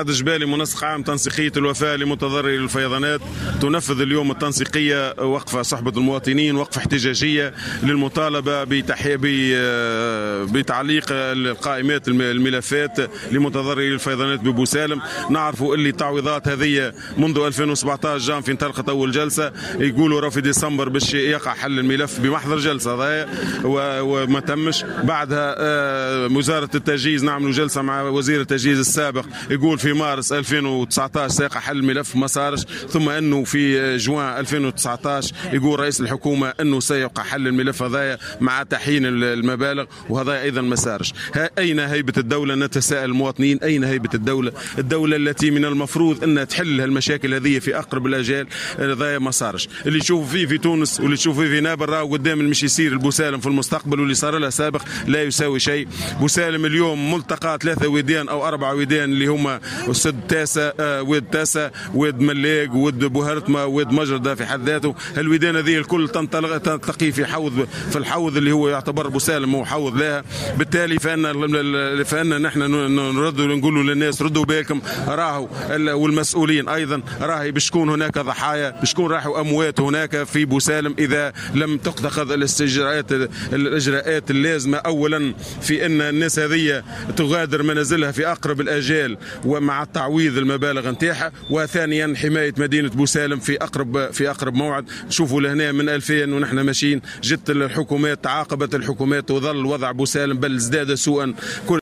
رائد جبالي منسق عام تنسيقية الوفاة لمتضرري الفيضانات تنفذ اليوم التنسيقية وقفة صحبة المواطنين، وقفة احتجاجية للمطالبة بتعليق القائمات الملفات لمتضرري الفيضانات ببوسالم. نعرفوا اللي التعويضات هذه منذ 2017 جام في انطلقت أول جلسة، يقولوا راه في ديسمبر باش يقع حل الملف بمحضر جلسة وما تمش. بعدها وزارة التجهيز نعملوا جلسة مع وزير التجهيز السابق، يقول في مارس 2019 سيقع حل الملف، ما صارش. ثم انه في جوان 2019 يقول رئيس الحكومة انه سيقع حل الملف هذايا مع تحيين المبالغ، وهذا ايضا ما صارش. اين هيبة الدولة؟ نتساءل المواطنين، اين هيبة الدولة التي من المفروض انها تحل هالمشاكل هذه في اقرب الاجال؟ هذايا ما صارش. اللي تشوفوا فيه في تونس واللي تشوفوا فيه في نابل راه قدام مش يصير البوسالم في المستقبل، واللي صار لها سابق لا يساوي شيء. بوسالم اليوم ملتقى 3 ويدان او 4 ويدان اللي هما سد تاسا، واد تاسا، واد ملاق، واد بوهرتمه، واد مجرده في حد ذاته. الويدان هذه الكل تلتقي في الحوض اللي هو يعتبر بوسالم هو حوض لها. بالتالي فان نحن نردوا ونقولوا للناس ردوا بالكم، راهو والمسؤولين ايضا راهي بشكون هناك ضحايا، بشكون راحوا اموات هناك في بوسالم اذا لم تتخذ الاجراءات اللازمه. اولا في ان الناس هذه تغادر منازلها في اقرب الاجال ومع تعويض المبالغ نتاعها، وثانيا حمايه مدينه بوسالم في اقرب موعد. شوفوا لهنا من 2000 ونحن ماشيين، جت الحكومات، تعاقبت الحكومات، وظل وضع بوسالم بل ازداد سوءا.